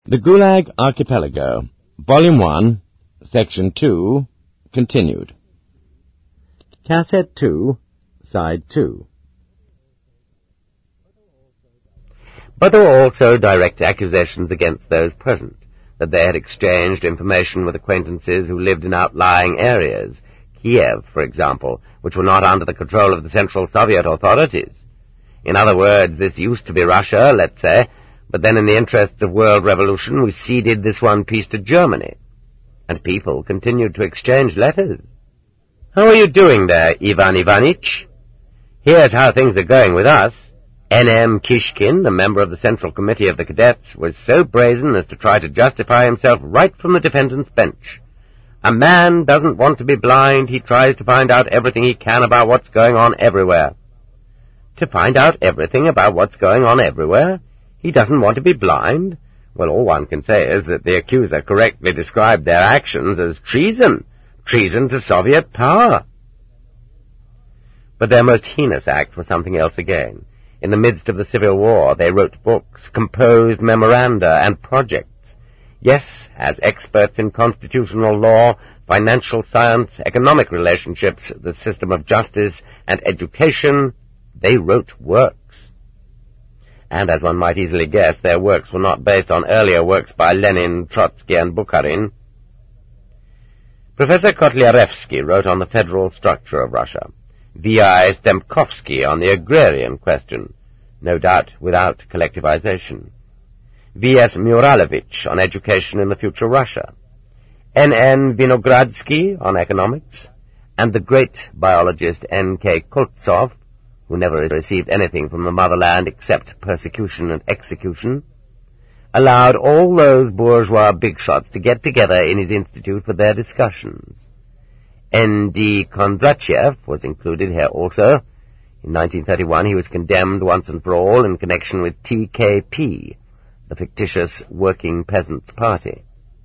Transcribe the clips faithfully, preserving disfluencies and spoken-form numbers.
The Gulag Archipelago, Volume one, Section two, continued. Cassette two, Side two. But there were also direct accusations against those present, that they had exchanged information with acquaintances who lived in outlying areas, Kiev, for example, which were not under the control of the Central Soviet authorities. In other words, this used to be Russia, let's say, but then in the interests of world revolution we ceded this one piece to Germany. And people continued to exchange letters. "How are you doing there, Ivan Ivanitch? Here's how things are going with us. N M Kishkin, a member of the Central Committee of the Cadets, was so brazen as to try to justify himself right from the defendant's bench. A man doesn't want to be blind, he tries to find out everything he can about what's going on everywhere." To find out everything about what's going on everywhere? He doesn't want to be blind? Well, all one can say is that the accuser correctly described their actions as treason, treason to Soviet power. But their most heinous acts were something else again. In the midst of the Civil War, they wrote books, composed memoranda, and projects. Yes, as experts in constitutional law, financial science, economic relationships, the system of justice, and education, they wrote works. And as one might easily guess, their works were not based on earlier works by Lenin, Trotsky, and Bukharin. Professor Kotlyarevsky wrote on the federal structure of Russia. V I Stemkovsky on the agrarian question, no doubt without collectivization. V S Muralovich on education in the future Russia. N N Vinogradsky on economics. And the great biologist N K Koltsov, who never received anything from the motherland except persecution and execution, allowed all those bourgeois bigshots to get together in his institute for their discussions. N D Kondratyev was included here also. In nineteen thirty-one he was condemned once and for all in connection with T K P, the fictitious Working Peasants' Party.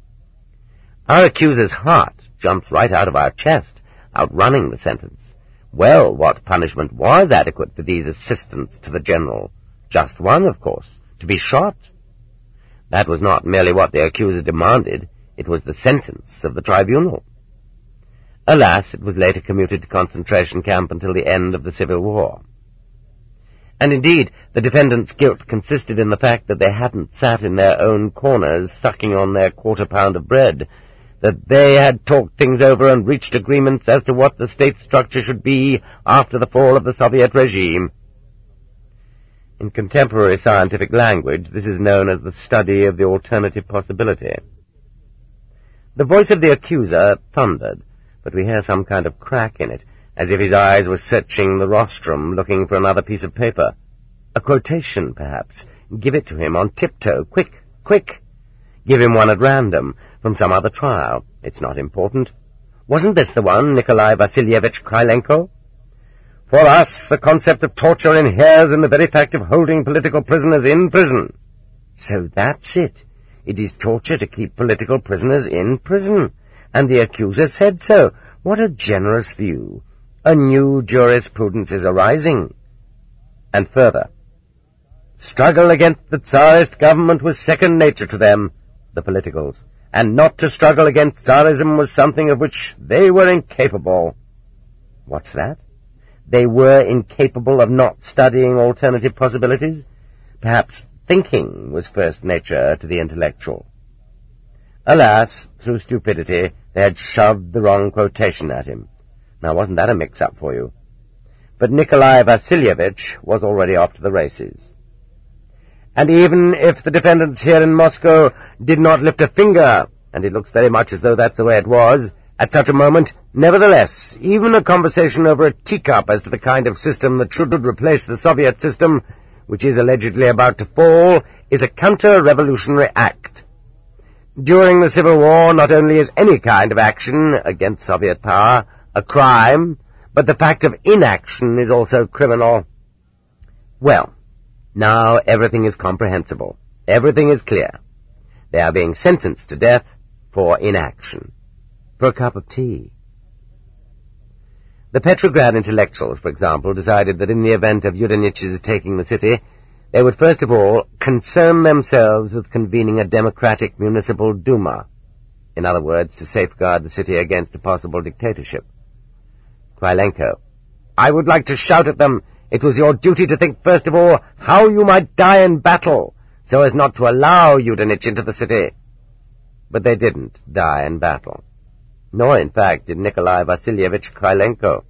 Our accuser's heart jumps right out of our chest, outrunning the sentence. Well, what punishment was adequate for these assistants to the general? Just one, of course, to be shot. That was not merely what the accuser demanded, it was the sentence of the tribunal. Alas, it was later commuted to concentration camp until the end of the Civil War. And indeed, the defendants' guilt consisted in the fact that they hadn't sat in their own corners sucking on their quarter pound of bread, that they had talked things over and reached agreements as to what the state structure should be after the fall of the Soviet regime. In contemporary scientific language, this is known as the study of the alternative possibility. The voice of the accuser thundered, but we hear some kind of crack in it, as if his eyes were searching the rostrum, looking for another piece of paper. A quotation, perhaps. Give it to him on tiptoe. Quick, quick. Give him one at random, from some other trial. It's not important. Wasn't this the one, Nikolai Vasilievich Krylenko? For us, the concept of torture inheres in the very fact of holding political prisoners in prison. So that's it. It is torture to keep political prisoners in prison. And the accuser said so. What a generous view. A new jurisprudence is arising. And further, struggle against the Tsarist government was second nature to them, the politicals, and not to struggle against Tsarism was something of which they were incapable. What's that? They were incapable of not studying alternative possibilities? Perhaps thinking was first nature to the intellectual. Alas, through stupidity, they had shoved the wrong quotation at him. Now, wasn't that a mix-up for you? But Nikolai Vasilievich was already off to the races. And even if the defendants here in Moscow did not lift a finger, and it looks very much as though that's the way it was, at such a moment, nevertheless, even a conversation over a teacup as to the kind of system that should replace the Soviet system, which is allegedly about to fall, is a counter-revolutionary act. During the Civil War, not only is any kind of action against Soviet power a crime, but the fact of inaction is also criminal. Well, now everything is comprehensible. Everything is clear. They are being sentenced to death for inaction. For a cup of tea. The Petrograd intellectuals, for example, decided that in the event of Yudenich's taking the city, They would first of all concern themselves with convening a democratic municipal Duma, in other words, to safeguard the city against a possible dictatorship. Krylenko: I would like to shout at them, it was your duty to think first of all how you might die in battle, so as not to allow Yudenich into the city. But they didn't die in battle. Nor, in fact, did Nikolai Vasilievich Krylenko.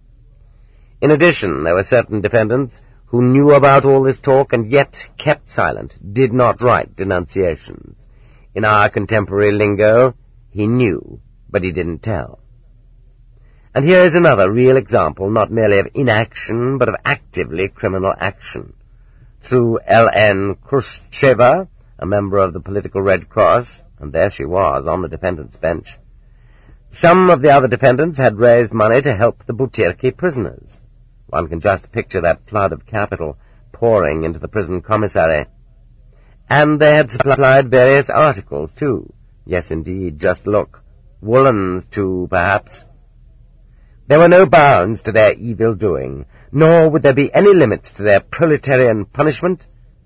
In addition, there were certain defendants who knew about all this talk and yet kept silent, did not write denunciations. In our contemporary lingo, he knew, but he didn't tell. And here is another real example, not merely of inaction, but of actively criminal action. Through L N Khrushcheva, a member of the political Red Cross, and there she was, on the defendant's bench, some of the other defendants had raised money to help the Butyrki prisoners. One can just picture that flood of capital pouring into the prison commissary. And they had supplied various articles, too. Yes, indeed, just look. Woolens, too, perhaps. There were no bounds to their evil doing, nor would there be any limits to their proletarian punishment.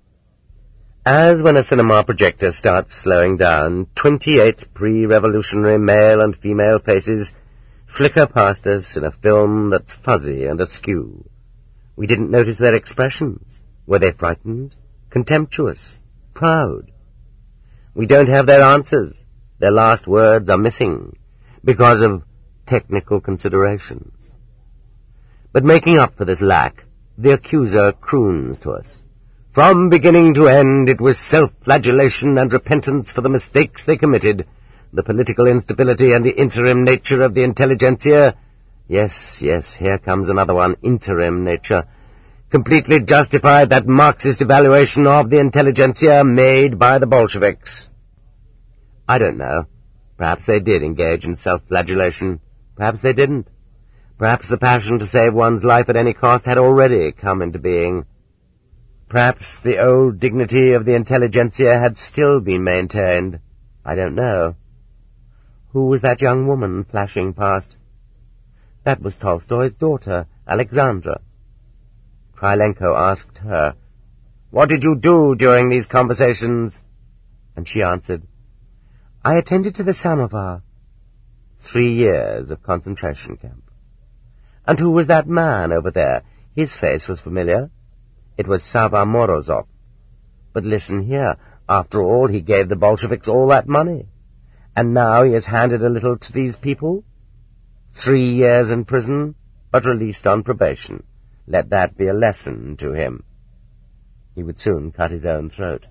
As when a cinema projector starts slowing down, twenty-eight pre-revolutionary male and female faces flicker past us in a film that's fuzzy and askew. We didn't notice their expressions. Were they frightened, contemptuous, proud? We don't have their answers. Their last words are missing because of technical considerations. But making up for this lack, the accuser croons to us. From beginning to end, it was self-flagellation and repentance for the mistakes they committed, the political instability and the interim nature of the intelligentsia. Yes, yes, here comes another one, interim nature. Completely justified that Marxist evaluation of the intelligentsia made by the Bolsheviks. I don't know. Perhaps they did engage in self-flagellation. Perhaps they didn't. Perhaps the passion to save one's life at any cost had already come into being. Perhaps the old dignity of the intelligentsia had still been maintained. I don't know. Who was that young woman flashing past? That was Tolstoy's daughter, Alexandra. Krylenko asked her, "What did you do during these conversations?" And she answered, "I attended to the samovar." Three years of concentration camp. And who was that man over there? His face was familiar. It was Sava Morozov. But listen here, after all, he gave the Bolsheviks all that money. And now he has handed a little to these people? Three years in prison, but released on probation. Let that be a lesson to him. He would soon cut his own throat.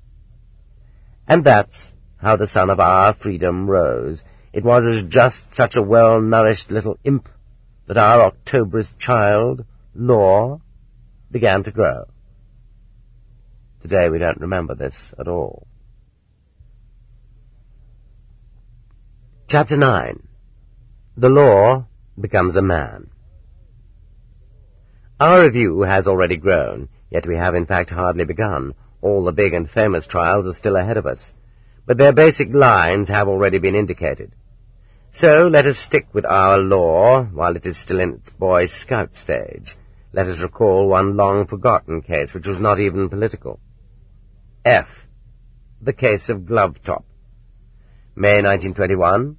And that's how the son of our freedom rose. It was as just such a well-nourished little imp that our Octoberist child, Law, began to grow. Today we don't remember this at all. Chapter nine. The Law Becomes a Man. Our review has already grown, yet we have in fact hardly begun. All the big and famous trials are still ahead of us, but their basic lines have already been indicated. So let us stick with our law while it is still in its Boy Scout stage. Let us recall one long-forgotten case which was not even political. F. The case of Glovetop. May nineteen twenty-one.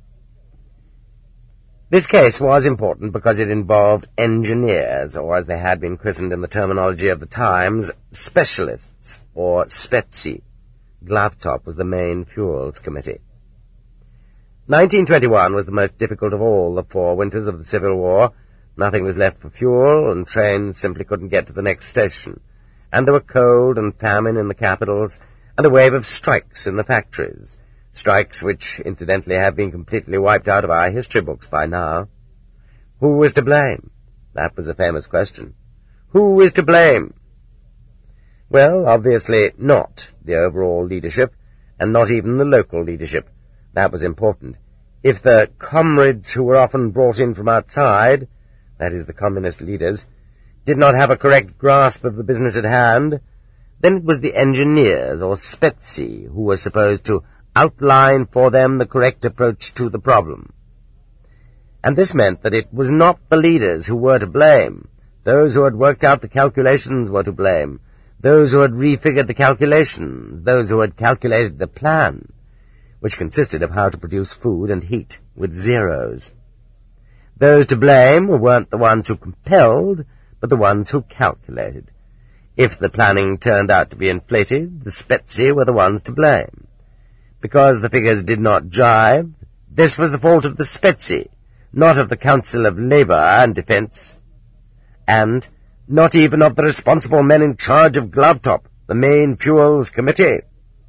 This case was important because it involved engineers, or as they had been christened in the terminology of the times, specialists, or spetsi. Glovetop was the main fuels committee. nineteen twenty-one was the most difficult of all the four winters of the Civil War. Nothing was left for fuel, and trains simply couldn't get to the next station. And there were cold and famine in the capitals, and a wave of strikes in the factories. Strikes which, incidentally, have been completely wiped out of our history books by now. Who was to blame? That was a famous question. Who is to blame? Well, obviously not the overall leadership, and not even the local leadership. That was important. If the comrades who were often brought in from outside, that is, the communist leaders, did not have a correct grasp of the business at hand, then it was the engineers, or spetsi, who were supposed to outline for them the correct approach to the problem. And this meant that it was not the leaders who were to blame. Those who had worked out the calculations were to blame. those who had refigured the calculations, those who had calculated the plan, which consisted of how to produce food and heat with zeros. Those to blame weren't the ones who compelled, but the ones who calculated. If the planning turned out to be inflated, the Spezi were the ones to blame. Because the figures did not jive, this was the fault of the Spezi, not of the Council of Labour and Defence, and not even of the responsible men in charge of Glavtop, the main fuels committee.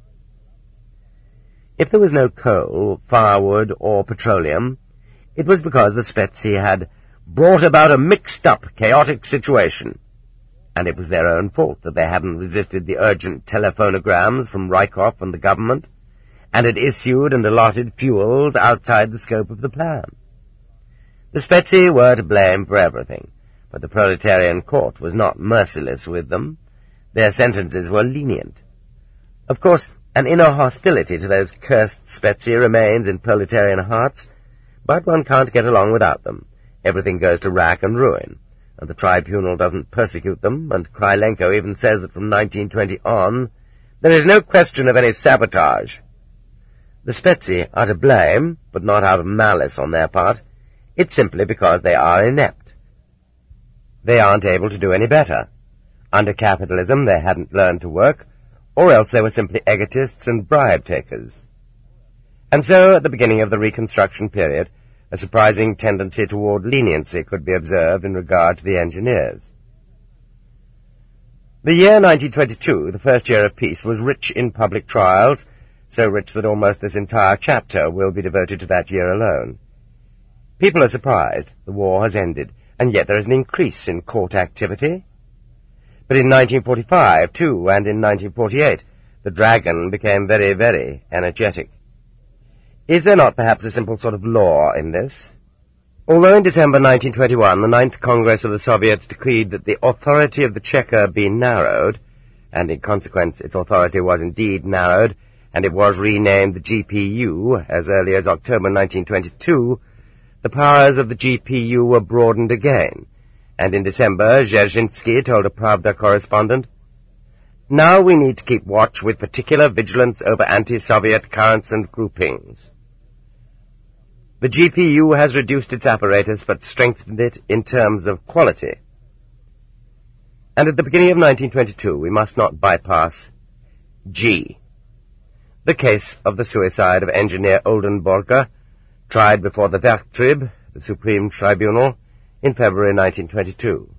If there was no coal, firewood, or petroleum, it was because the Spezi had brought about a mixed-up, chaotic situation, and it was their own fault that they hadn't resisted the urgent telephonograms from Rykov and the government, and had issued and allotted fuels outside the scope of the plan. The Spezi were to blame for everything, but the proletarian court was not merciless with them. Their sentences were lenient. Of course, an inner hostility to those cursed Spezi remains in proletarian hearts, but one can't get along without them. Everything goes to rack and ruin, and the tribunal doesn't persecute them, and Krylenko even says that from nineteen twenty on, there is no question of any sabotage. The Spezi are to blame, but not out of malice on their part. It's simply because they are inept. They aren't able to do any better. Under capitalism, they hadn't learned to work, or else they were simply egotists and bribe-takers. And so, at the beginning of the Reconstruction period, a surprising tendency toward leniency could be observed in regard to the engineers. The year nineteen twenty-two, the first year of peace, was rich in public trials, so rich that almost this entire chapter will be devoted to that year alone. People are surprised. The war has ended, and yet there is an increase in court activity. But in nineteen forty-five, too, and in nineteen forty-eight, the dragon became very, very energetic. Is there not perhaps a simple sort of law in this? Although in December nineteen twenty-one the Ninth Congress of the Soviets decreed that the authority of the Cheka be narrowed, and in consequence its authority was indeed narrowed, and it was renamed the G P U as early as October nineteen twenty-two, the powers of the G P U were broadened again, and in December Dzerzhinsky told a Pravda correspondent, "Now we need to keep watch with particular vigilance over anti-Soviet currents and groupings. The G P U has reduced its apparatus but strengthened it in terms of quality." And at the beginning of nineteen twenty-two we must not bypass G. The case of the suicide of engineer Oldenburger, tried before the Werktrib, the Supreme Tribunal, in February nineteen twenty-two.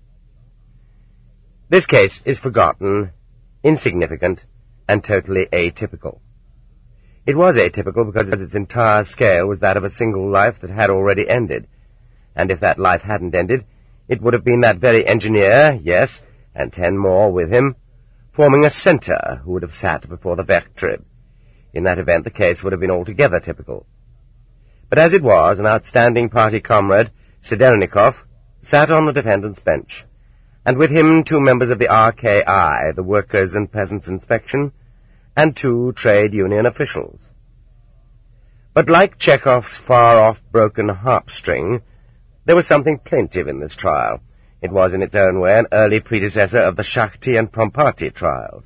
This case is forgotten, insignificant, and totally atypical. It was atypical because its entire scale was that of a single life that had already ended, and if that life hadn't ended, it would have been that very engineer, yes, and ten more with him, forming a centre who would have sat before the Werktrib. In that event, the case would have been altogether typical. But as it was, an outstanding party comrade, Sidelnikov, sat on the defendant's bench, and with him two members of the R K I, the Workers' and Peasants' Inspection, and two trade union officials. But like Chekhov's far-off broken harp string, there was something plaintive in this trial. It was in its own way an early predecessor of the Shakhty and Promparty trials.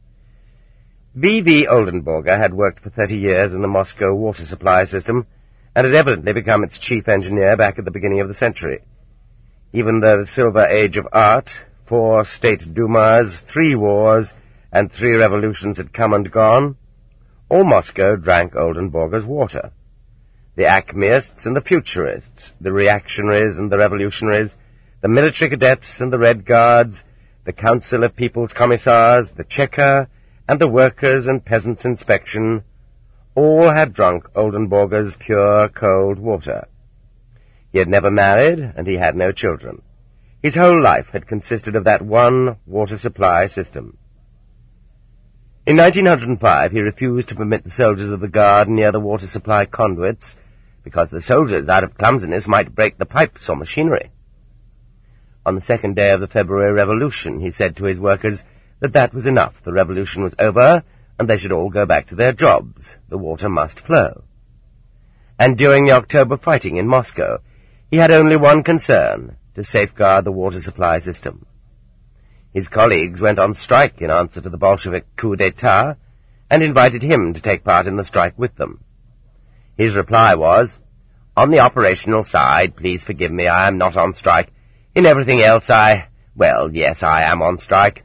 V V Oldenburger had worked for thirty years in the Moscow water supply system, and had evidently become its chief engineer back at the beginning of the century. Even though the silver age of art, four state dumas, three wars, and three revolutions had come and gone, all Moscow drank Oldenburger's water. The acmeists and the futurists, the reactionaries and the revolutionaries, the military cadets and the Red Guards, the Council of People's Commissars, the Cheka, and the Workers' and Peasants' Inspection, all had drunk Oldenburger's pure, cold water. He had never married, and he had no children. His whole life had consisted of that one water supply system. In nineteen oh five, he refused to permit the soldiers of the Guard near the water supply conduits, because the soldiers, out of clumsiness, might break the pipes or machinery. On the second day of the February Revolution, he said to his workers that that was enough. The revolution was over, and they should all go back to their jobs. The water must flow. And during the October fighting in Moscow, he had only one concern, to safeguard the water supply system. His colleagues went on strike in answer to the Bolshevik coup d'etat and invited him to take part in the strike with them. His reply was, "On the operational side, please forgive me, I am not on strike. In everything else I... well, yes, I am on strike."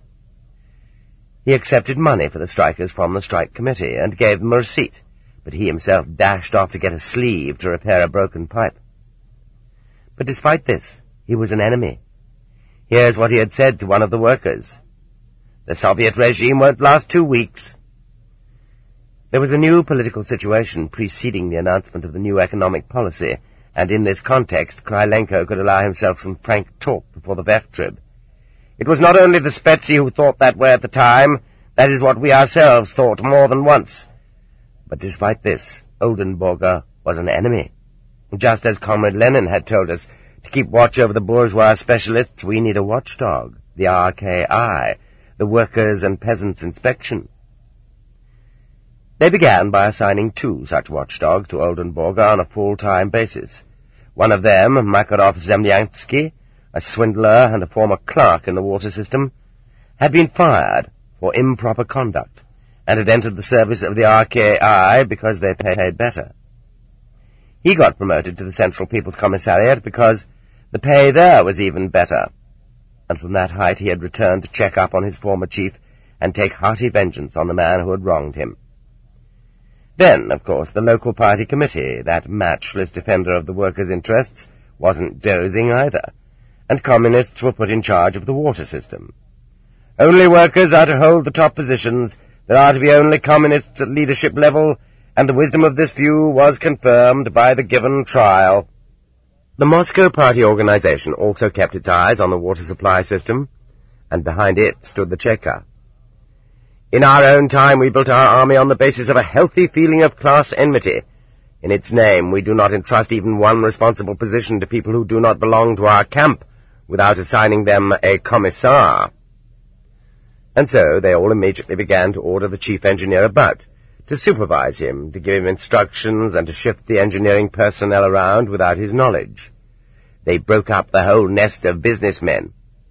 He accepted money for the strikers from the strike committee and gave them a receipt, but he himself dashed off to get a sleeve to repair a broken pipe. But despite this, he was an enemy. Here's what he had said to one of the workers. "The Soviet regime won't last two weeks." There was a new political situation preceding the announcement of the new economic policy, and in this context Krylenko could allow himself some frank talk before the Verktrib. "It was not only the Spetsy who thought that way at the time, that is what we ourselves thought more than once. But despite this, Oldenburger was an enemy. Just as Comrade Lenin had told us, to keep watch over the bourgeois specialists, we need a watchdog, the R K I, the Workers' and Peasants' Inspection. They began by assigning two such watchdogs to Oldenburger on a full-time basis. One of them, Makarov Zemlyansky, a swindler and a former clerk in the water system, had been fired for improper conduct and had entered the service of the R K I because they paid better. He got promoted to the Central People's Commissariat because the pay there was even better, and from that height he had returned to check up on his former chief and take hearty vengeance on the man who had wronged him. Then, of course, the local party committee, that matchless defender of the workers' interests, wasn't dozing either, and communists were put in charge of the water system. Only workers are to hold the top positions, there are to be only communists at leadership level, and the wisdom of this view was confirmed by the given trial. The Moscow party organization also kept its eyes on the water supply system, and behind it stood the Cheka. "In our own time we built our army on the basis of a healthy feeling of class enmity. In its name we do not entrust even one responsible position to people who do not belong to our camp without assigning them a commissar." And so they all immediately began to order the chief engineer about, to supervise him, to give him instructions, and to shift the engineering personnel around without his knowledge. They broke up the whole nest of businessmen.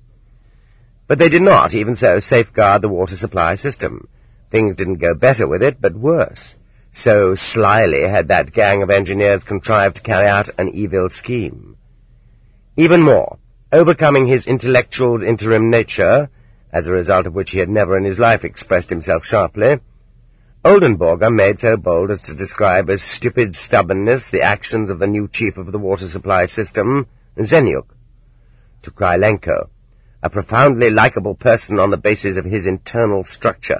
But they did not, even so, safeguard the water supply system. Things didn't go better with it, but worse. So slyly had that gang of engineers contrived to carry out an evil scheme. Even more, overcoming his intellectual's interim nature, as a result of which he had never in his life expressed himself sharply, Oldenburger made so bold as to describe as stupid stubbornness the actions of the new chief of the water supply system, Zenyuk, to Krylenko, a profoundly likable person on the basis of his internal structure.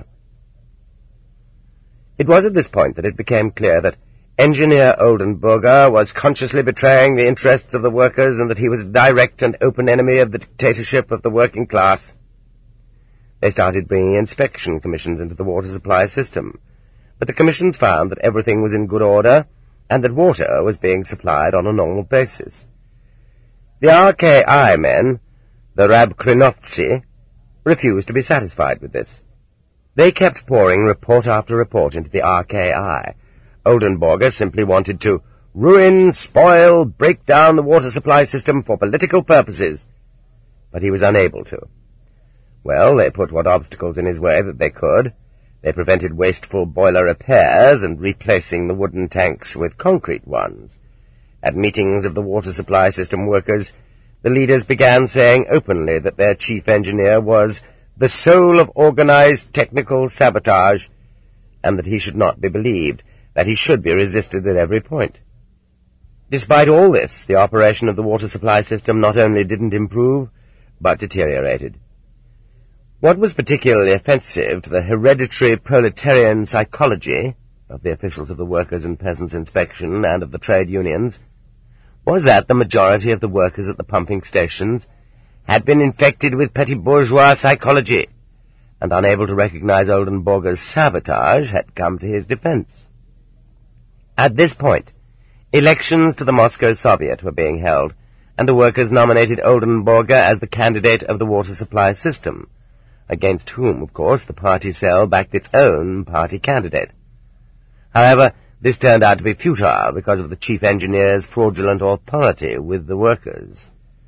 It was at this point that it became clear that Engineer Oldenburger was consciously betraying the interests of the workers and that he was a direct and open enemy of the dictatorship of the working class. They started bringing inspection commissions into the water supply system, but the commissions found that everything was in good order and that water was being supplied on a normal basis. The R K I men, the Rabkrinovtsi, refused to be satisfied with this. They kept pouring report after report into the R K I. Oldenburger simply wanted to ruin, spoil, break down the water supply system for political purposes, but he was unable to. Well, they put what obstacles in his way that they could. They prevented wasteful boiler repairs and replacing the wooden tanks with concrete ones. At meetings of the water supply system workers, the leaders began saying openly that their chief engineer was the soul of organized technical sabotage, and that he should not be believed, that he should be resisted at every point. Despite all this, the operation of the water supply system not only didn't improve, but deteriorated. What was particularly offensive to the hereditary proletarian psychology of the officials of the Workers' and Peasants' Inspection and of the trade unions was that the majority of the workers at the pumping stations had been infected with petty bourgeois psychology, and unable to recognize Oldenburger's sabotage, had come to his defense. At this point, elections to the Moscow Soviet were being held, and the workers nominated Oldenburger as the candidate of the water supply system, against whom, of course, the party cell backed its own party candidate. However, this turned out to be futile because of the chief engineer's fraudulent authority with the workers.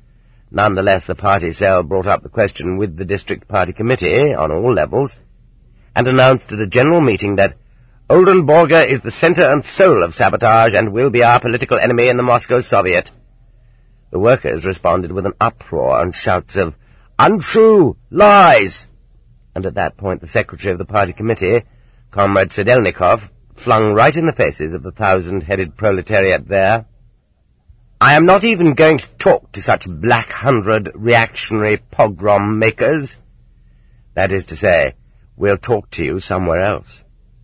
Nonetheless, the party cell brought up the question with the district party committee on all levels and announced at a general meeting that Oldenburger is the center and soul of sabotage and will be our political enemy in the Moscow Soviet. The workers responded with an uproar and shouts of, "Untrue! Lies!" And at that point the secretary of the party committee, Comrade Sedelnikov, flung right in the faces of the thousand-headed proletariat there, "I am not even going to talk to such Black Hundred reactionary pogrom makers. That is to say, we'll talk to you somewhere else."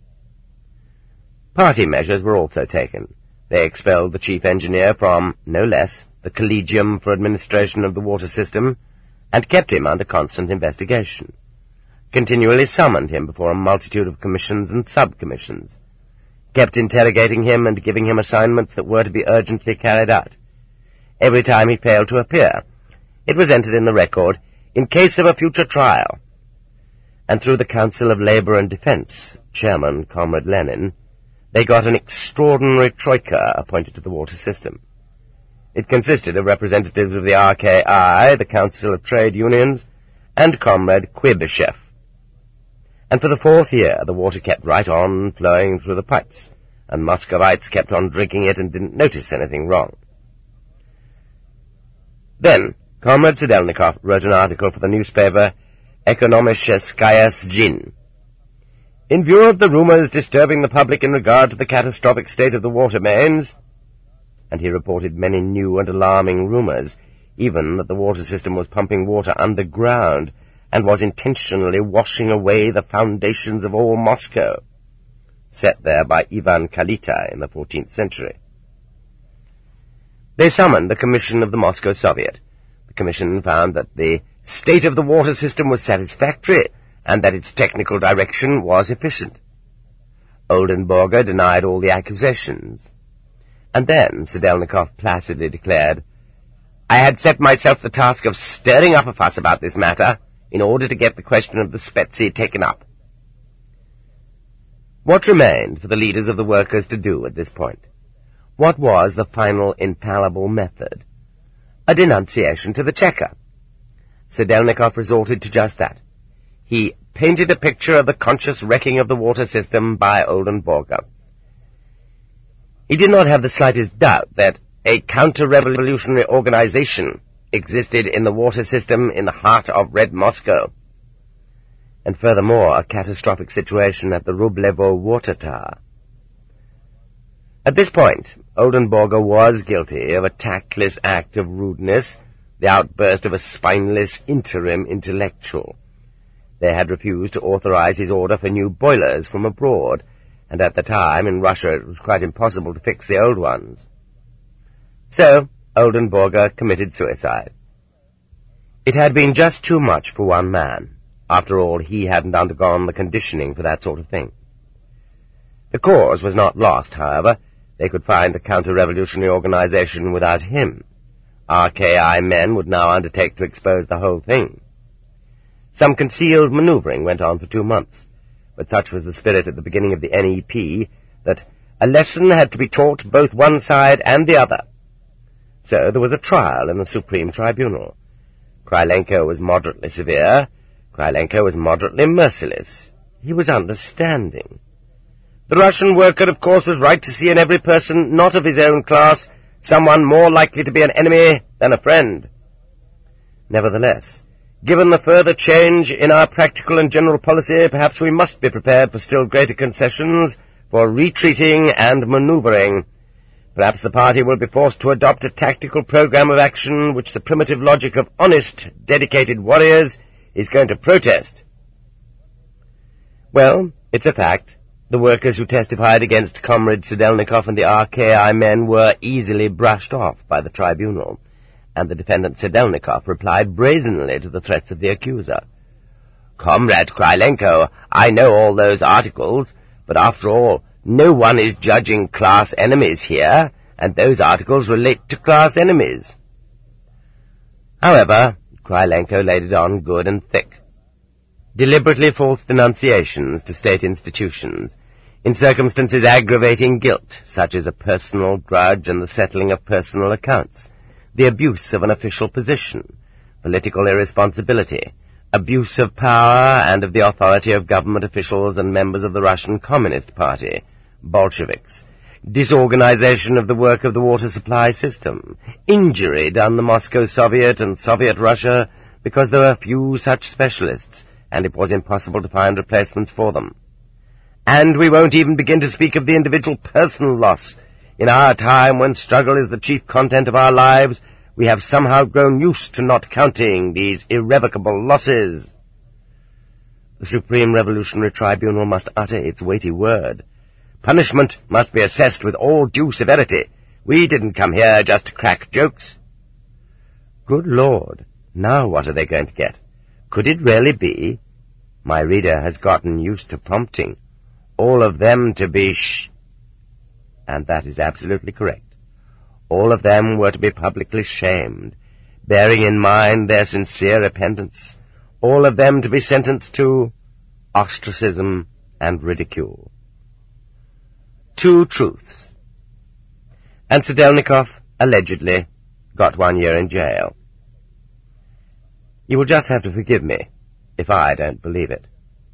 Party measures were also taken. They expelled the chief engineer from, no less, the Collegium for Administration of the Water System, and kept him under constant investigation, continually summoned him before a multitude of commissions and sub-commissions, kept interrogating him and giving him assignments that were to be urgently carried out. Every time he failed to appear, it was entered in the record, "in case of a future trial." And through the Council of Labour and Defence, Chairman Comrade Lenin, they got an extraordinary troika appointed to the water system. It consisted of representatives of the R K I, the Council of Trade Unions, and Comrade Kuibyshev. And for the fourth year the water kept right on flowing through the pipes, and Muscovites kept on drinking it and didn't notice anything wrong. Then Comrade Sedelnikov wrote an article for the newspaper Ekonomicheskaya Sdin. "In view of the rumours disturbing the public in regard to the catastrophic state of the water mains," and he reported many new and alarming rumours, even that the water system was pumping water underground and was intentionally washing away the foundations of all Moscow, set there by Ivan Kalita in the fourteenth century. They summoned the commission of the Moscow Soviet. The commission found that the state of the water system was satisfactory and that its technical direction was efficient. Oldenburger denied all the accusations. And then Sedelnikov placidly declared, "I had set myself the task of stirring up a fuss about this matter in order to get the question of the Spetsy taken up." What remained for the leaders of the workers to do at this point? What was the final infallible method? A denunciation to the Cheka. Sedelnikov resorted to just that. He painted a picture of the conscious wrecking of the water system by Oldenburger. He did not have the slightest doubt that a counter-revolutionary organization existed in the water system in the heart of Red Moscow, and furthermore a catastrophic situation at the Rublevo water tower. At this point, Oldenburger was guilty of a tactless act of rudeness, the outburst of a spineless interim intellectual. They had refused to authorize his order for new boilers from abroad, and at the time in Russia it was quite impossible to fix the old ones. So Oldenburger committed suicide. It had been just too much for one man. After all, he hadn't undergone the conditioning for that sort of thing. The cause was not lost, however. They could find a counter-revolutionary organization without him. R K I men would now undertake to expose the whole thing. Some concealed maneuvering went on for two months, but such was the spirit at the beginning of the N E P that a lesson had to be taught both one side and the other. So there was a trial in the Supreme Tribunal. Krylenko was moderately severe. Krylenko was moderately merciless. He was understanding. The Russian worker, of course, was right to see in every person not of his own class someone more likely to be an enemy than a friend. Nevertheless, given the further change in our practical and general policy, perhaps we must be prepared for still greater concessions, for retreating and manoeuvring. Perhaps the party will be forced to adopt a tactical program of action which the primitive logic of honest, dedicated warriors is going to protest. Well, it's a fact. The workers who testified against Comrade Sedelnikov and the R K I men were easily brushed off by the tribunal, and the defendant Sedelnikov replied brazenly to the threats of the accuser. "Comrade Krylenko, I know all those articles, but after all, no one is judging class enemies here, and those articles relate to class enemies." However, Krylenko laid it on good and thick. Deliberately false denunciations to state institutions, in circumstances aggravating guilt, such as a personal grudge and the settling of personal accounts. the abuse of an official position, political irresponsibility, abuse of power and of the authority of government officials and members of the Russian Communist Party, Bolsheviks, disorganization of the work of the water supply system, injury done the Moscow Soviet and Soviet Russia because there were few such specialists, and it was impossible to find replacements for them. And we won't even begin to speak of the individual personal loss. In our time, when struggle is the chief content of our lives, we have somehow grown used to not counting these irrevocable losses. The Supreme Revolutionary Tribunal must utter its weighty word. Punishment must be assessed with all due severity. We didn't come here just to crack jokes. Good Lord, now what are they going to get? Could it really be? My reader has gotten used to prompting. All of them to be sh... And that is absolutely correct. All of them were to be publicly shamed, bearing in mind their sincere repentance. All of them to be sentenced to ostracism and ridicule. Two truths. And Sedelnikov, allegedly, got one year in jail. You will just have to forgive me if I don't believe it.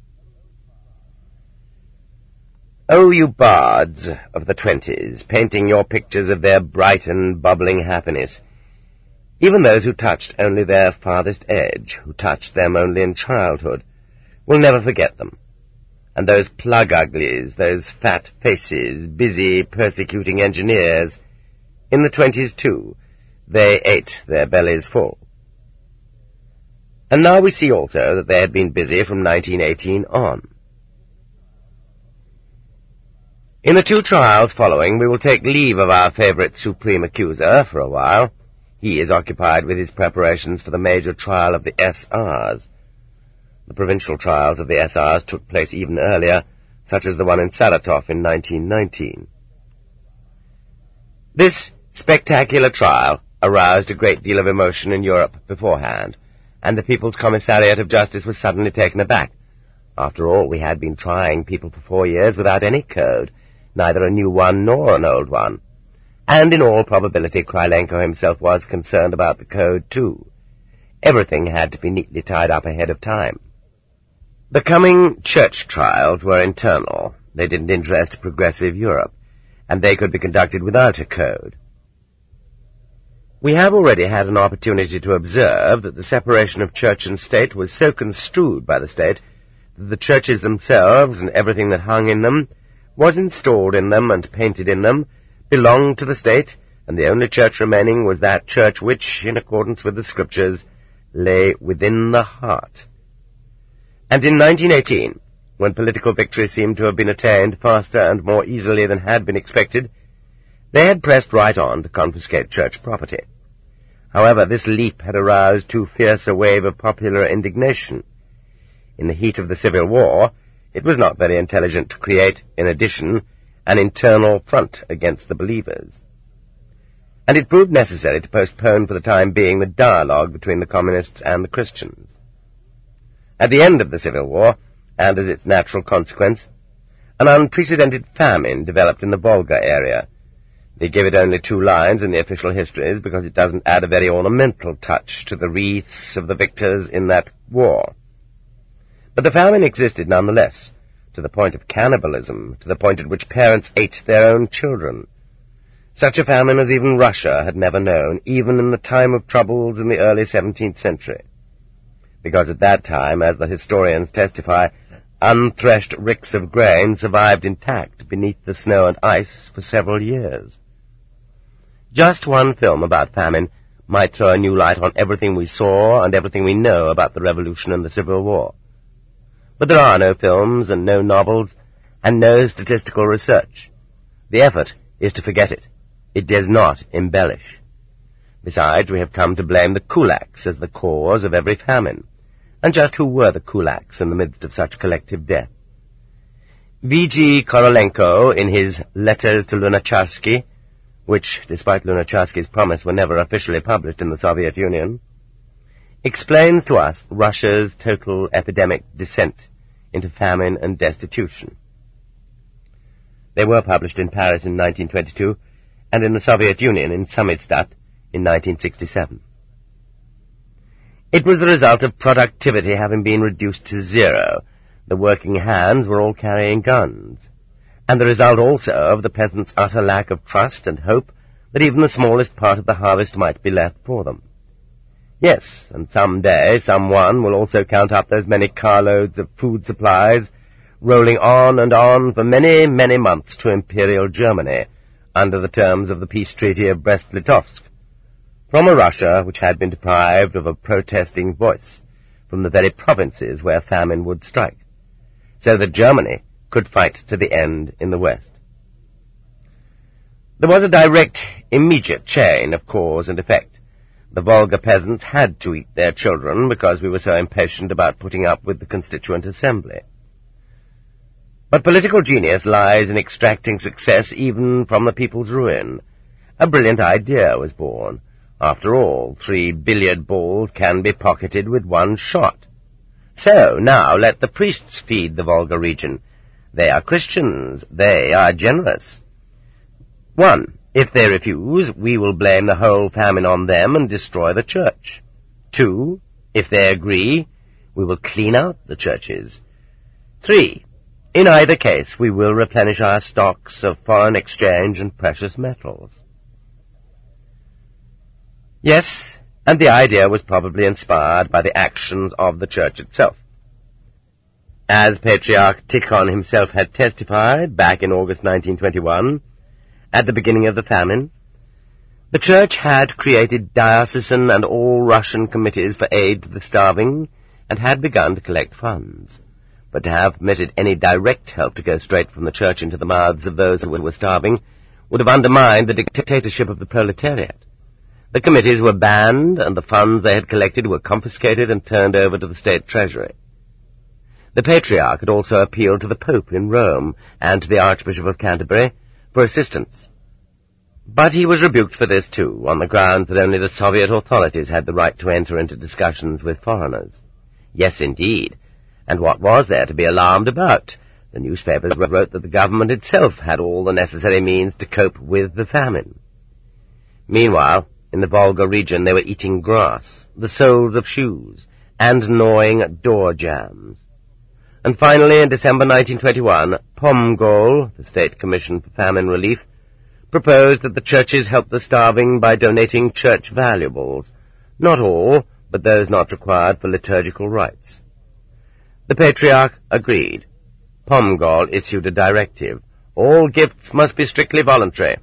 Oh, you bards of the twenties, painting your pictures of their bright and bubbling happiness. Even those who touched only their farthest edge, who touched them only in childhood, will never forget them. And those plug-uglies, those fat faces, busy persecuting engineers, in the twenties too, they ate their bellies full. And now we see also that they had been busy from nineteen eighteen on. In the two trials following, we will take leave of our favourite supreme accuser for a while. He is occupied with his preparations for the major trial of the S Rs. The provincial trials of the S Rs took place even earlier, such as the one in Saratov in nineteen nineteen. This spectacular trial aroused a great deal of emotion in Europe beforehand, and the People's Commissariat of Justice was suddenly taken aback. After all, we had been trying people for four years without any code, neither a new one nor an old one. And in all probability Krylenko himself was concerned about the code too. Everything had to be neatly tied up ahead of time. The coming church trials were internal. They didn't interest progressive Europe, and they could be conducted without a code. We have already had an opportunity to observe that the separation of church and state was so construed by the state that the churches themselves and everything that hung in them was installed in them and painted in them, belonged to the state, and the only church remaining was that church which, in accordance with the Scriptures, lay within the heart. And in nineteen eighteen, when political victory seemed to have been attained faster and more easily than had been expected, they had pressed right on to confiscate church property. However, this leap had aroused too fierce a wave of popular indignation. In the heat of the Civil War, it was not very intelligent to create, in addition, an internal front against the believers. And it proved necessary to postpone for the time being the dialogue between the Communists and the Christians. At the end of the Civil War, and as its natural consequence, an unprecedented famine developed in the Volga area. They give it only two lines in the official histories because it doesn't add a very ornamental touch to the wreaths of the victors in that war. But the famine existed nonetheless, to the point of cannibalism, to the point at which parents ate their own children. Such a famine as even Russia had never known, even in the time of troubles in the early seventeenth century. Because at that time, as the historians testify, unthreshed ricks of grain survived intact beneath the snow and ice for several years. Just one film about famine might throw a new light on everything we saw and everything we know about the Revolution and the Civil War. But there are no films and no novels and no statistical research. The effort is to forget it. It does not embellish. Besides, we have come to blame the kulaks as the cause of every famine. And just who were the kulaks in the midst of such collective death? V G Korolenko, in his Letters to Lunacharsky, which, despite Lunacharsky's promise, were never officially published in the Soviet Union, explains to us Russia's total epidemic descent into famine and destitution. They were published in Paris in nineteen twenty-two, and in the Soviet Union in Samizdat in nineteen sixty-seven. It was the result of productivity having been reduced to zero. The working hands were all carrying guns, and the result also of the peasants' utter lack of trust and hope that even the smallest part of the harvest might be left for them. Yes, and some day someone will also count up those many carloads of food supplies rolling on and on for many, many months to Imperial Germany under the terms of the peace treaty of Brest-Litovsk, from a Russia which had been deprived of a protesting voice from the very provinces where famine would strike, so that Germany could fight to the end in the West. There was a direct, immediate chain of cause and effect. The Volga peasants had to eat their children because we were so impatient about putting up with the Constituent Assembly. But political genius lies in extracting success even from the people's ruin. A brilliant idea was born. After all, three billiard balls can be pocketed with one shot. So, now let the priests feed the Volga region. They are Christians. They are generous. One, if they refuse, we will blame the whole famine on them and destroy the church. Two, if they agree, we will clean out the churches. Three, in either case, we will replenish our stocks of foreign exchange and precious metals. Yes, and the idea was probably inspired by the actions of the church itself. As Patriarch Tikhon himself had testified back in August nineteen twenty-one, at the beginning of the famine, the church had created diocesan and all-Russian committees for aid to the starving and had begun to collect funds. But to have permitted any direct help to go straight from the church into the mouths of those who were starving would have undermined the dictatorship of the proletariat. The committees were banned, and the funds they had collected were confiscated and turned over to the state treasury. The Patriarch had also appealed to the Pope in Rome and to the Archbishop of Canterbury for assistance. But he was rebuked for this too, on the grounds that only the Soviet authorities had the right to enter into discussions with foreigners. Yes, indeed. And what was there to be alarmed about? The newspapers wrote that the government itself had all the necessary means to cope with the famine. Meanwhile, in the Volga region they were eating grass, the soles of shoes, and gnawing door jambs. And finally, in December nineteen twenty-one, Pomgol, the State Commission for Famine Relief, proposed that the churches help the starving by donating church valuables, not all, but those not required for liturgical rites. The Patriarch agreed. Pomgol issued a directive. All gifts must be strictly voluntary.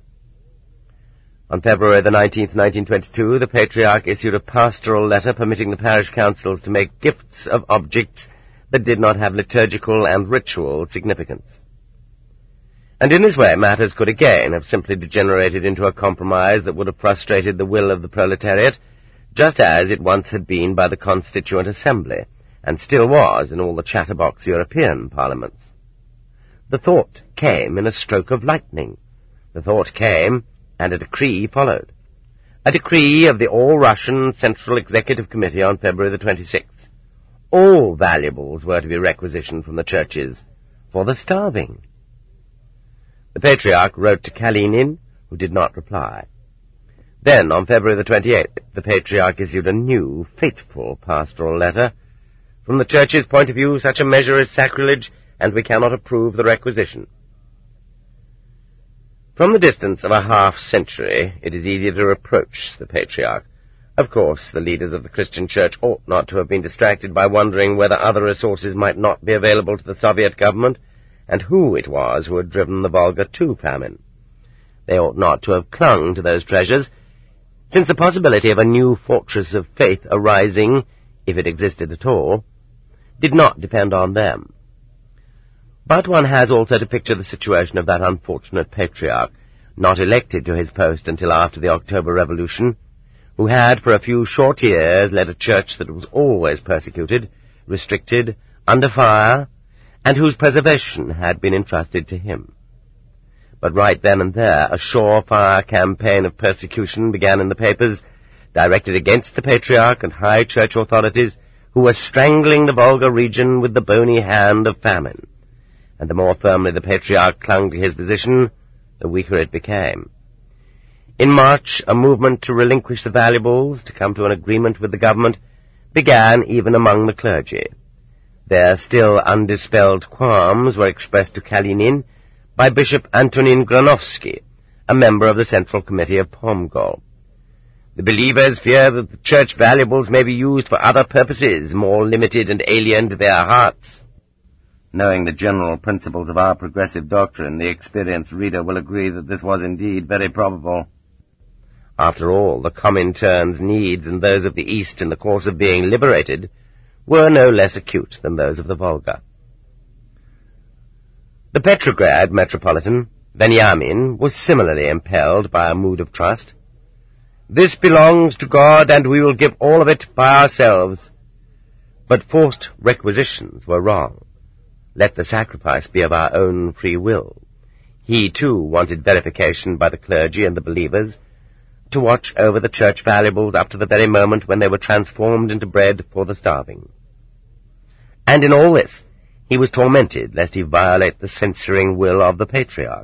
On February the nineteenth, nineteen twenty-two, the Patriarch issued a pastoral letter permitting the parish councils to make gifts of objects that did not have liturgical and ritual significance. And in this way matters could again have simply degenerated into a compromise that would have frustrated the will of the proletariat, just as it once had been by the Constituent Assembly, and still was in all the chatterbox European parliaments. The thought came in a stroke of lightning. The thought came, and a decree followed. A decree of the All-Russian Central Executive Committee on February the twenty-sixth. All valuables were to be requisitioned from the churches for the starving. The Patriarch wrote to Kalinin, who did not reply. Then, on February the twenty-eighth, the Patriarch issued a new, fateful pastoral letter. From the Church's point of view, such a measure is sacrilege, and we cannot approve the requisition. From the distance of a half-century, it is easy to reproach the Patriarch. Of course, the leaders of the Christian Church ought not to have been distracted by wondering whether other resources might not be available to the Soviet government, and who it was who had driven the Volga to famine. They ought not to have clung to those treasures, since the possibility of a new fortress of faith arising, if it existed at all, did not depend on them. But one has also to picture the situation of that unfortunate Patriarch, not elected to his post until after the October Revolution, who had for a few short years led a church that was always persecuted, restricted, under fire, and whose preservation had been entrusted to him. But right then and there, a surefire campaign of persecution began in the papers, directed against the Patriarch and high church authorities, who were strangling the Volga region with the bony hand of famine. And the more firmly the Patriarch clung to his position, the weaker it became. In March, a movement to relinquish the valuables, to come to an agreement with the government, began even among the clergy. Their still undispelled qualms were expressed to Kalinin by Bishop Antonin Granovsky, a member of the Central Committee of Pomgol. The believers fear that the church valuables may be used for other purposes, more limited and alien to their hearts. Knowing the general principles of our progressive doctrine, the experienced reader will agree that this was indeed very probable. After all, the Comintern's needs and those of the East in the course of being liberated were no less acute than those of the Volga. The Petrograd Metropolitan, Veniamin, was similarly impelled by a mood of trust. "This belongs to God, and we will give all of it by ourselves." But forced requisitions were wrong. Let the sacrifice be of our own free will. He, too, wanted verification by the clergy and the believers, to watch over the church valuables up to the very moment when they were transformed into bread for the starving. And in all this, he was tormented lest he violate the censoring will of the Patriarch.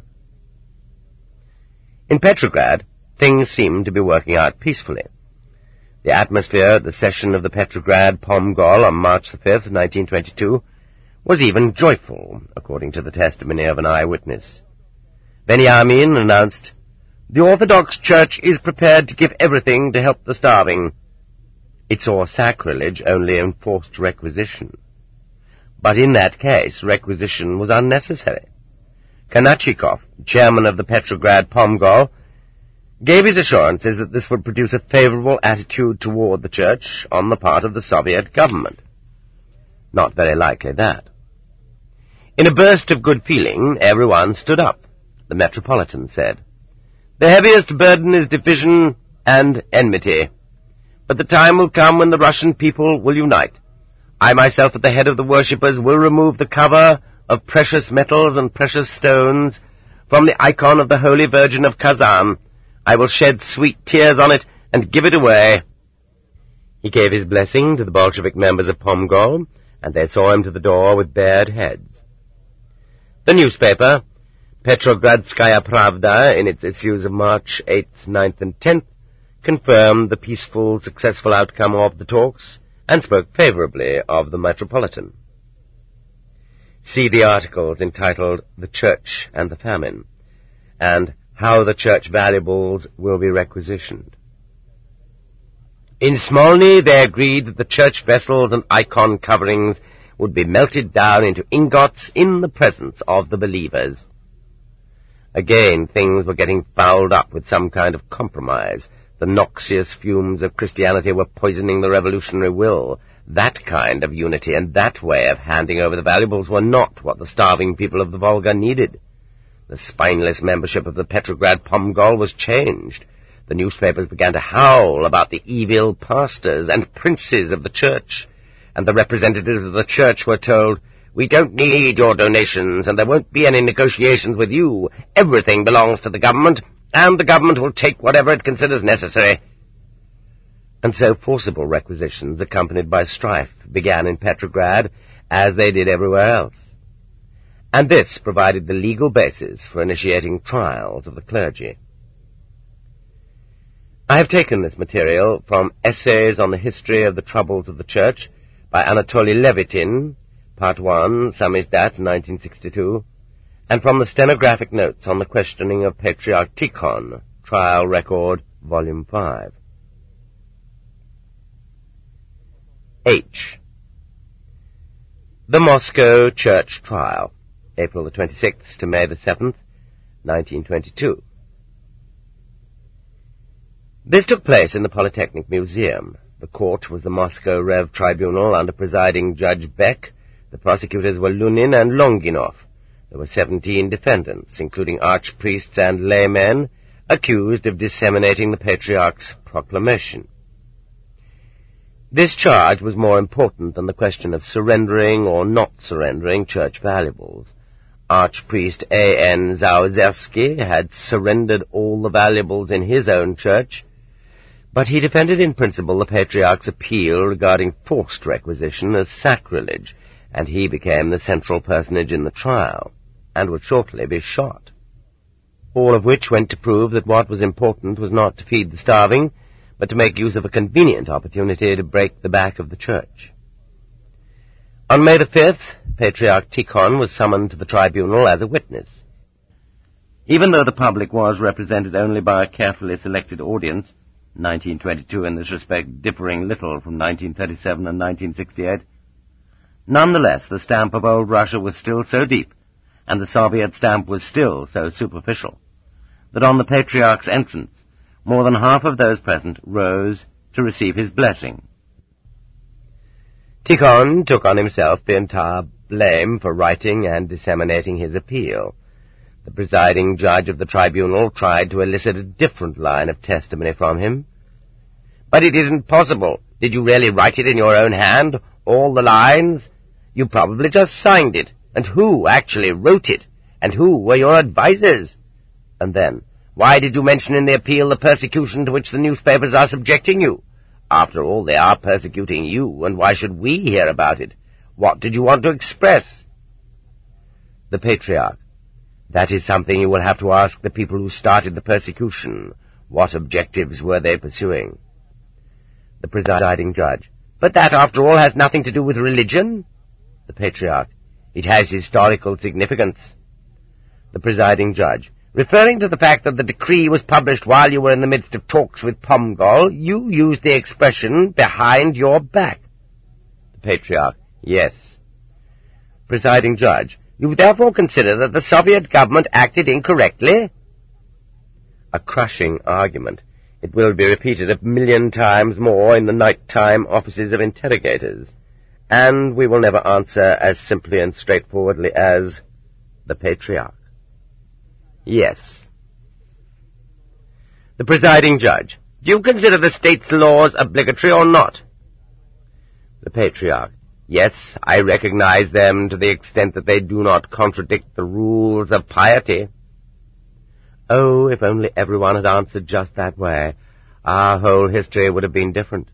In Petrograd, things seemed to be working out peacefully. The atmosphere at the session of the Petrograd Pomgol on March the fifth, nineteen twenty-two, was even joyful, according to the testimony of an eyewitness. Veniamin announced, "The Orthodox Church is prepared to give everything to help the starving." It saw sacrilege only in forced requisition. But in that case, requisition was unnecessary. Kanachikov, chairman of the Petrograd Pomgol, gave his assurances that this would produce a favorable attitude toward the Church on the part of the Soviet government. Not very likely, that. In a burst of good feeling, everyone stood up, the Metropolitan said. "The heaviest burden is division and enmity. But the time will come when the Russian people will unite. I myself, at the head of the worshippers, will remove the cover of precious metals and precious stones from the icon of the Holy Virgin of Kazan. I will shed sweet tears on it and give it away." He gave his blessing to the Bolshevik members of Pomgol, and they saw him to the door with bared heads. The newspaper, Petrogradskaya Pravda, in its issues of March eighth, ninth, and tenth, confirmed the peaceful, successful outcome of the talks and spoke favorably of the Metropolitan. See the articles entitled "The Church and the Famine" and "How the Church Valuables Will be Requisitioned." In Smolny, they agreed that the church vessels and icon coverings would be melted down into ingots in the presence of the believers. Again, things were getting fouled up with some kind of compromise. The noxious fumes of Christianity were poisoning the revolutionary will. That kind of unity and that way of handing over the valuables were not what the starving people of the Volga needed. The spineless membership of the Petrograd Pomgol was changed. The newspapers began to howl about the evil pastors and princes of the church, and the representatives of the church were told, "We don't need your donations, and there won't be any negotiations with you. Everything belongs to the government, and the government will take whatever it considers necessary." And so forcible requisitions, accompanied by strife, began in Petrograd, as they did everywhere else. And this provided the legal basis for initiating trials of the clergy. I have taken this material from Essays on the History of the Troubles of the Church by Anatoly Levitin, Part one, Samizdat, nineteen sixty-two, and from the stenographic notes on the questioning of Patriarch Tikhon, Trial Record, Volume five. H. The Moscow Church Trial, April the twenty-sixth to May the seventh, nineteen twenty-two. This took place in the Polytechnic Museum. The court was the Moscow Rev Tribunal under presiding Judge Beck. The prosecutors were Lunin and Longinov. There were seventeen defendants, including archpriests and laymen, accused of disseminating the Patriarch's proclamation. This charge was more important than the question of surrendering or not surrendering church valuables. Archpriest A N Zaozersky had surrendered all the valuables in his own church, but he defended in principle the Patriarch's appeal regarding forced requisition as sacrilege, and he became the central personage in the trial, and would shortly be shot. all of which went to prove that what was important was not to feed the starving, but to make use of a convenient opportunity to break the back of the church. On May the fifth, Patriarch Tikhon was summoned to the tribunal as a witness. Even though the public was represented only by a carefully selected audience, nineteen twenty-two in this respect differing little from nineteen thirty-seven and nineteen sixty-eight, nonetheless the stamp of old Russia was still so deep, and the Soviet stamp was still so superficial, that on the Patriarch's entrance, more than half of those present rose to receive his blessing. Tikhon took on himself the entire blame for writing and disseminating his appeal. The presiding judge of the tribunal tried to elicit a different line of testimony from him. "But it isn't possible. Did you really write it in your own hand, all the lines? You probably just signed it. And who actually wrote it? And who were your advisers? And then, why did you mention in the appeal the persecution to which the newspapers are subjecting you? After all, they are persecuting you, and why should we hear about it? What did you want to express?" The Patriarch: "That is something you will have to ask the people who started the persecution. What objectives were they pursuing?" The presiding judge: "But that, after all, has nothing to do with religion." The Patriarch: "It has historical significance." The presiding judge: "Referring to the fact that the decree was published while you were in the midst of talks with Pomgol, you used the expression behind your back." The Patriarch: "Yes." Presiding judge: "You therefore consider that the Soviet government acted incorrectly?" A crushing argument. It will be repeated a million times more in the night-time offices of interrogators, and we will never answer as simply and straightforwardly as the Patriarch. Yes. The presiding judge: "Do you consider the state's laws obligatory or not?" The Patriarch: "Yes, I recognize them to the extent that they do not contradict the rules of piety." Oh, if only everyone had answered just that way, our whole history would have been different.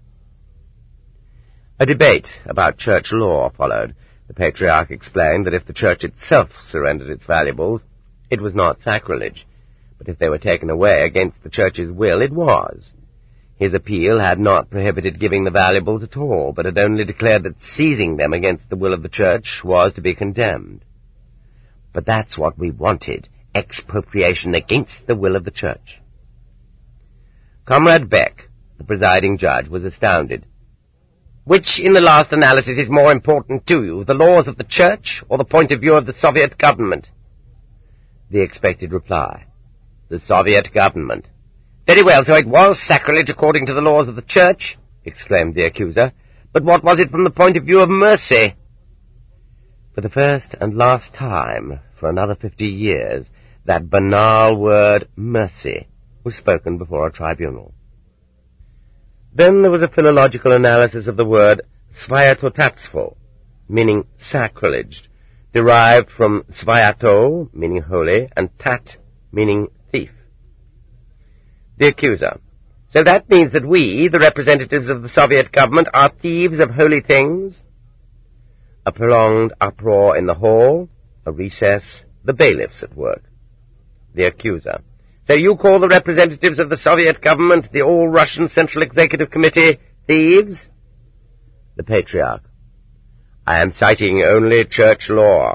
A debate about church law followed. The Patriarch explained that if the church itself surrendered its valuables, it was not sacrilege, but if they were taken away against the church's will, it was. His appeal had not prohibited giving the valuables at all, but had only declared that seizing them against the will of the church was to be condemned. But that's what we wanted, expropriation against the will of the church. Comrade Beck, the presiding judge, was astounded. "Which, in the last analysis, is more important to you, the laws of the church or the point of view of the Soviet government?" The expected reply: "The Soviet government." "Very well, so it was sacrilege according to the laws of the church," exclaimed the accuser. "But what was it from the point of view of mercy?" For the first and last time for another fifty years, that banal word mercy was spoken before a tribunal. Then there was a philological analysis of the word sviatotatstvo, meaning sacrilege, derived from sviato, meaning holy, and tat, meaning thief. The accuser: "So that means that we, the representatives of the Soviet government, are thieves of holy things?" A prolonged uproar in the hall, a recess, the bailiffs at work. The accuser: "So you call the representatives of the Soviet government, the All-Russian Central Executive Committee, thieves?" The Patriarch: "I am citing only church law."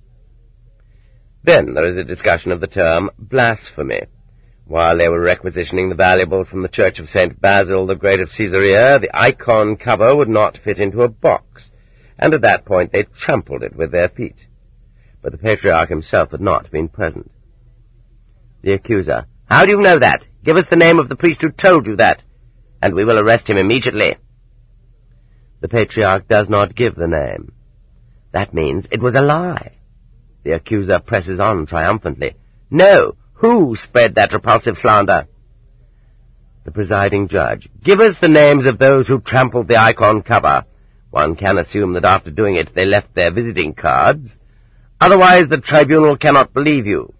Then there is a discussion of the term blasphemy. While they were requisitioning the valuables from the Church of Saint Basil the Great of Caesarea, the icon cover would not fit into a box, and at that point they trampled it with their feet. But the Patriarch himself had not been present. The accuser: "How do you know that? Give us the name of the priest who told you that, and we will arrest him immediately." The Patriarch does not give the name. That means it was a lie. The accuser presses on triumphantly. "No! Who spread that repulsive slander?" The presiding judge: "Give us the names of those who trampled the icon cover. One can assume that after doing it they left their visiting cards. Otherwise the tribunal cannot believe you."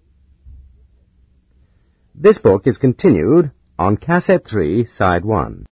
This book is continued on Cassette three, Side one.